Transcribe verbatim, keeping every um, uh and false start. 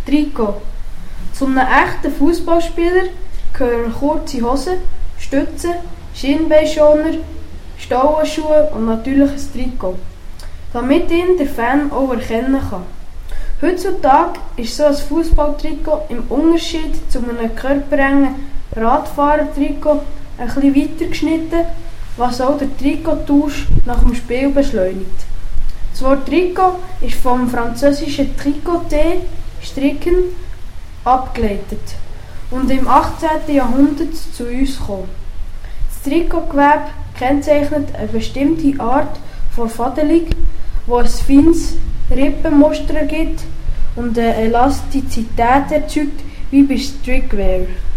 Trikot. Zu einem echten Fußballspieler gehören kurze Hosen, Stützen, Schienbeinschoner, Stauenschuhe und natürlich ein Trikot, damit ihn der Fan auch erkennen kann. Heutzutage ist so ein Fußballtrikot im Unterschied zu einem körperengen Radfahrertrikot ein bisschen weiter geschnitten, was auch der Trikottausch nach dem Spiel beschleunigt. Das Wort Trikot ist vom französischen Tricoter, stricken, abgeleitet und im achtzehnten Jahrhundert zu uns gekommen. Das Trikotgewebe kennzeichnet eine bestimmte Art von Fadelung, die ein feines Rippenmuster ergibt und eine Elastizität erzeugt, wie bei Streetwear.